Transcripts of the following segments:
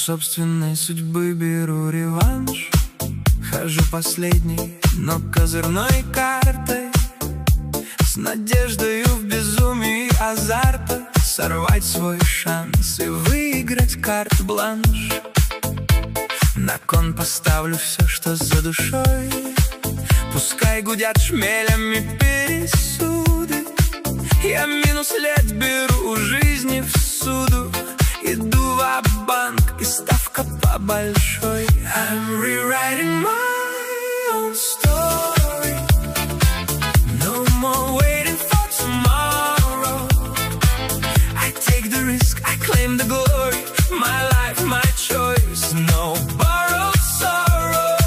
собственной судьбы беру реванш. Хожу последней, но козырной картой, с надеждою в безумии азарта сорвать свой шанс и выиграть карт-бланш. На кон поставлю все, что за душой, пускай гудят шмелями пересуды. Я минус лет беру у жизни в суду, иду ва-банк, и ставка по большой. I'm rewriting my own story. No more waiting for tomorrow. I take the risk, I claim the glory. My life, my choice, no borrowed sorrow.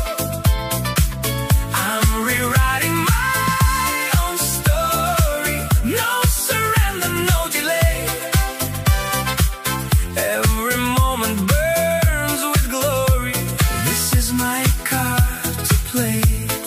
I'm rewriting my own story. No surrender, no delay. Every moment burns with glory. This is my card to play.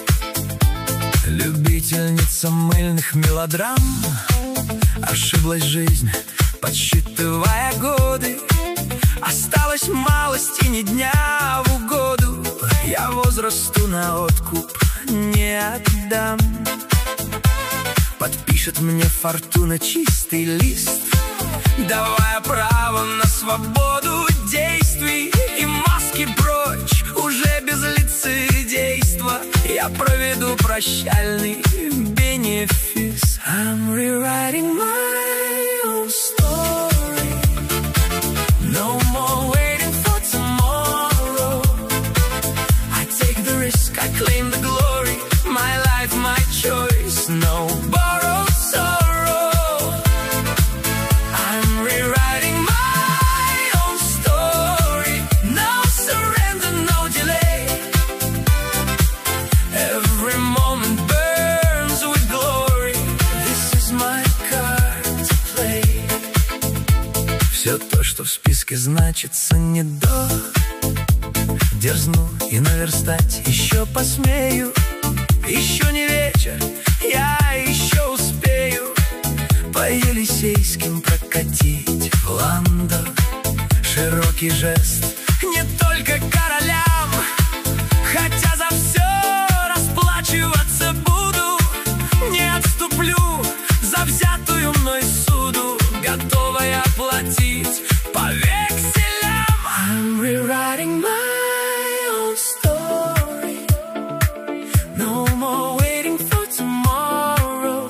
Любительница мыльных мелодрам, ошиблась жизнь, подсчитывая годы. Осталось малости, ни дня в угоду. Я возрасту на откуп не отдам. Подпишет мне фортуна чистый лист, давая право на свободу действий. И маски прочь, уже без лицедейства. Я проведу прощальный бенефис. I'm rewriting my own story. No more waiting for tomorrow. I take the risk, I claim the glory. My life, my choice, no borrowed sorrow. I'm rewriting my own story. No surrender, no delay. Every moment burns with glory. This is my card to play. Все то, что в списке значится не до. Дерзну и наверстать еще посмею. Еще не вечер, я еще успею по Елисейским прокатить в Ландо. Широкий жест не только королям, хотя за все расплачиваться буду. Не отступлю за взятую мной суду, готовая платить по векселям. I'm rewriting my own story. No more waiting for tomorrow.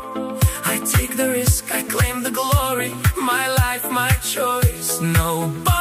I take the risk, I claim the glory. My life, my choice, no